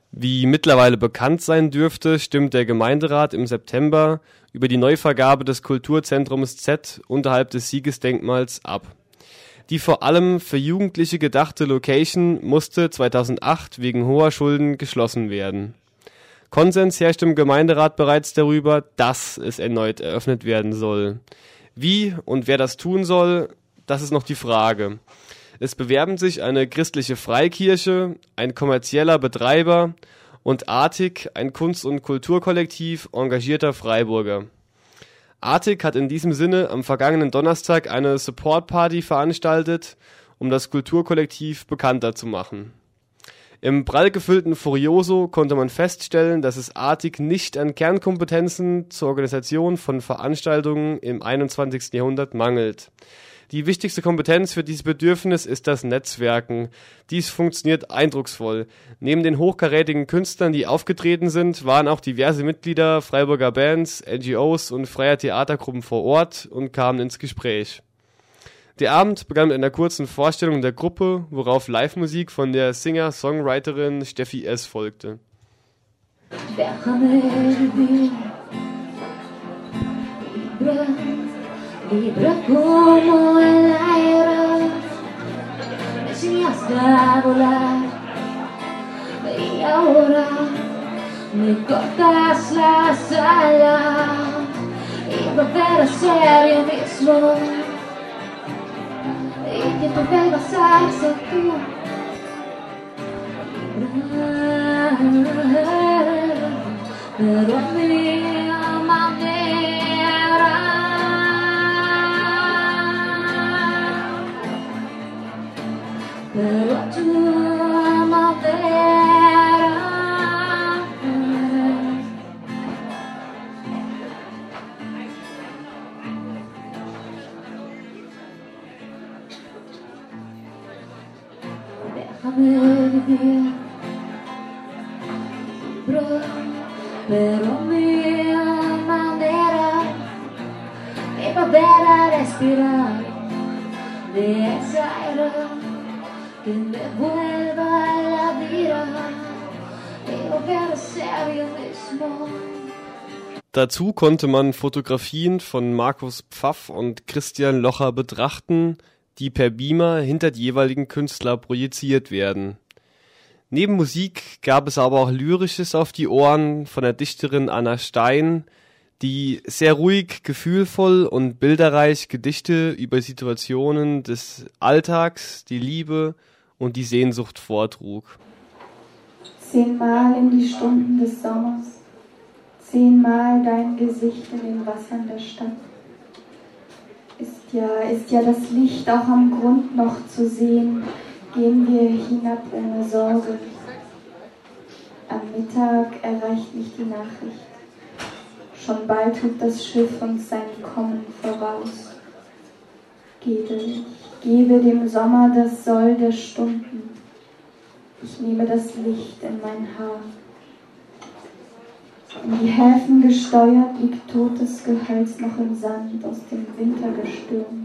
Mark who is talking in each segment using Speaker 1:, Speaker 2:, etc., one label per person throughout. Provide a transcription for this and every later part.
Speaker 1: Wie mittlerweile bekannt sein dürfte, stimmt der Gemeinderat im September über die Neuvergabe des Kulturzentrums Z unterhalb des Siegesdenkmals ab. Die vor allem für Jugendliche gedachte Location musste 2008 wegen hoher Schulden geschlossen werden. Konsens herrscht im Gemeinderat bereits darüber, dass es erneut eröffnet werden soll. Wie und wer das tun soll, das ist noch die Frage. Es bewerben sich eine christliche Freikirche, ein kommerzieller Betreiber und Artig, ein Kunst- und Kulturkollektiv engagierter Freiburger. Artig hat in diesem Sinne am vergangenen Donnerstag eine Support-Party veranstaltet, um das Kulturkollektiv bekannter zu machen. Im prall gefüllten Furioso konnte man feststellen, dass es Artig nicht an Kernkompetenzen zur Organisation von Veranstaltungen im 21. Jahrhundert mangelt. Die wichtigste Kompetenz für dieses Bedürfnis ist das Netzwerken. Dies funktioniert eindrucksvoll. Neben den hochkarätigen Künstlern, die aufgetreten sind, waren auch diverse Mitglieder Freiburger Bands, NGOs und freier Theatergruppen vor Ort und kamen ins Gespräch. Der Abend begann mit einer kurzen Vorstellung der Gruppe, worauf Live-Musik von der Singer-Songwriterin Steffi S. folgte.
Speaker 2: Libra como el aire, me enseñaste a volar y ahora me cortas las alas y volver a ser yo mismo y que tú vuelvas a ser tú. Pero a mi manera. Pero a tu manera. Déjame vivir, pero a mi manera y poder a respirar de esa aire que me vuelva a la vida y volver a ser yo mismo.
Speaker 1: Dazu konnte man Fotografien von Markus Pfaff und Christian Locher betrachten, die per Beamer hinter die jeweiligen Künstler projiziert werden. Neben Musik gab es aber auch Lyrisches auf die Ohren von der Dichterin Anna Stein, die sehr ruhig, gefühlvoll und bilderreich Gedichte über Situationen des Alltags, die Liebe und die Sehnsucht vortrug.
Speaker 3: 10-mal in die Stunden des Sommers, 10-mal dein Gesicht in den Wassern der Stadt. Ist ja das Licht auch am Grund noch zu sehen, gehen wir hinab ohne Sorge. Am Mittag erreicht mich die Nachricht. Schon bald tut das Schiff uns sein Kommen voraus. Gebe dem Sommer das Soll der Stunden. Ich nehme das Licht in mein Haar. In die Häfen gesteuert liegt totes Gehölz noch im Sand aus dem Wintergestürm.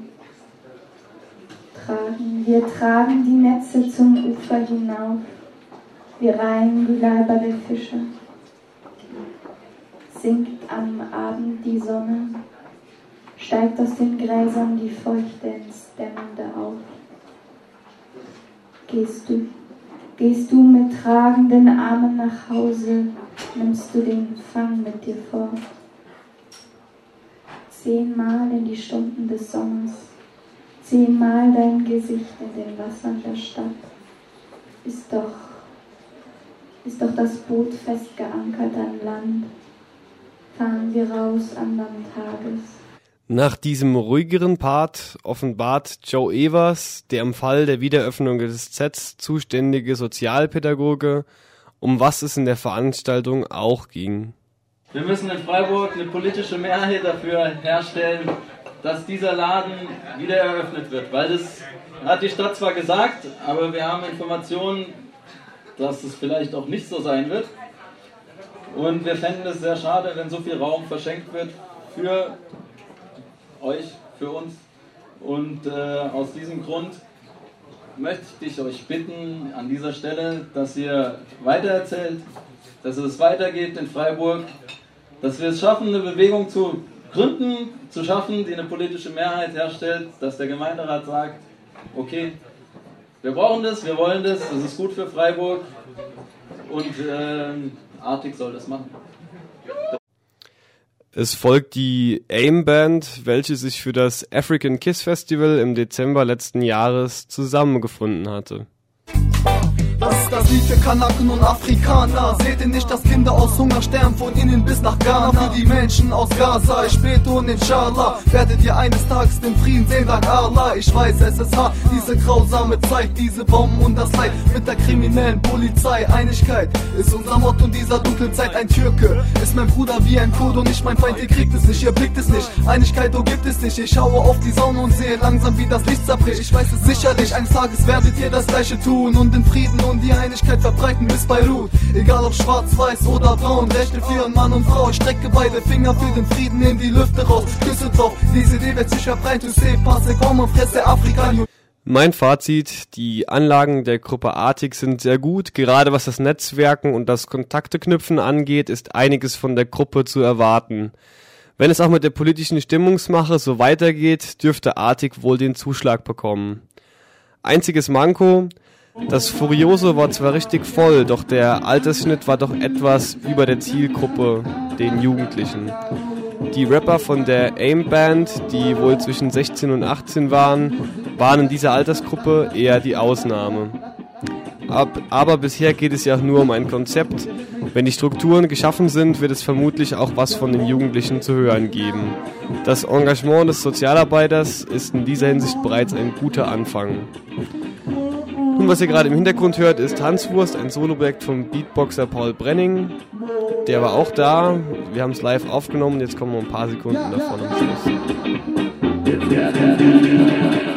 Speaker 3: Wir tragen die Netze zum Ufer hinauf. Wir reihen die Leiber der Fische. Sinkt am Abend die Sonne, steigt aus den Gräsern die Feuchte ins Dämmernde auf. Gehst du mit tragenden Armen nach Hause, nimmst du den Fang mit dir fort. 10-mal in die Stunden des Sommers, 10-mal dein Gesicht in den Wassern der Stadt. Ist doch das Boot fest geankert an Land, fahren wir raus andern Tages.
Speaker 1: Nach diesem ruhigeren Part offenbart Joe Evers, der im Fall der Wiedereröffnung des Zs zuständige Sozialpädagoge, um was es in der Veranstaltung auch ging.
Speaker 4: Wir müssen in Freiburg eine politische Mehrheit dafür herstellen, dass dieser Laden wieder eröffnet wird. Weil das hat die Stadt zwar gesagt, aber wir haben Informationen, dass es vielleicht auch nicht so sein wird. Und wir fänden es sehr schade, wenn so viel Raum verschenkt wird für euch, für uns. Und aus diesem Grund möchte ich euch bitten an dieser Stelle, dass ihr weitererzählt, dass es weitergeht in Freiburg, dass wir es schaffen, eine Bewegung zu gründen, zu schaffen, die eine politische Mehrheit herstellt, dass der Gemeinderat sagt, okay, wir brauchen das, wir wollen das ist gut für Freiburg und Arctic soll das machen.
Speaker 1: Es folgt die AIM Band, welche sich für das African Kiss Festival im Dezember letzten Jahres zusammengefunden hatte.
Speaker 5: Das ist das Lied für Kanaken und Afrikaner. Seht ihr nicht, dass Kinder aus Hunger sterben, von innen bis nach Ghana? Für die Menschen aus Gaza, ich bete und inshallah werdet ihr eines Tages den Frieden sehen, dank Allah. Ich weiß, es ist hart, diese grausame Zeit, diese Bomben und das Leid mit der kriminellen Polizei. Einigkeit ist unser Motto in dieser dunklen Zeit. Ein Türke ist mein Bruder wie ein Kurd und nicht mein Feind, ihr kriegt es nicht, ihr blickt es nicht. Einigkeit, gibt es nicht, ich schaue auf die Sonne und sehe langsam, wie das Licht zerbricht. Ich weiß es sicherlich, eines Tages werdet ihr das Gleiche tun und den Frieden und die Einigkeit verbreiten bis Beirut. Egal ob schwarz, weiß oder braun, Rechte für Mann und Frau. Ich strecke beide Finger für den Frieden in die Lüfte raus. Küsse drauf, diese Idee wird sich verbreiten. Tu sais pas, c'est comme fresse Afrika.
Speaker 1: Mein Fazit, die Anlagen der Gruppe Arctic sind sehr gut. Gerade was das Netzwerken und das Kontakteknüpfen angeht, ist einiges von der Gruppe zu erwarten. Wenn es auch mit der politischen Stimmungsmache so weitergeht, dürfte Arctic wohl den Zuschlag bekommen. Einziges Manko: das Furioso war zwar richtig voll, doch der Altersschnitt war doch etwas über der Zielgruppe, den Jugendlichen. Die Rapper von der AIM Band, die wohl zwischen 16 und 18 waren in dieser Altersgruppe eher die Ausnahme. Aber bisher geht es ja nur um ein Konzept. Wenn die Strukturen geschaffen sind, wird es vermutlich auch was von den Jugendlichen zu hören geben. Das Engagement des Sozialarbeiters ist in dieser Hinsicht bereits ein guter Anfang. Nun, was ihr gerade im Hintergrund hört, ist Hanswurst, ein Soloprojekt vom Beatboxer Paul Brenning. Der war auch da, wir haben es live aufgenommen, jetzt kommen noch ein paar Sekunden davon am Schluss.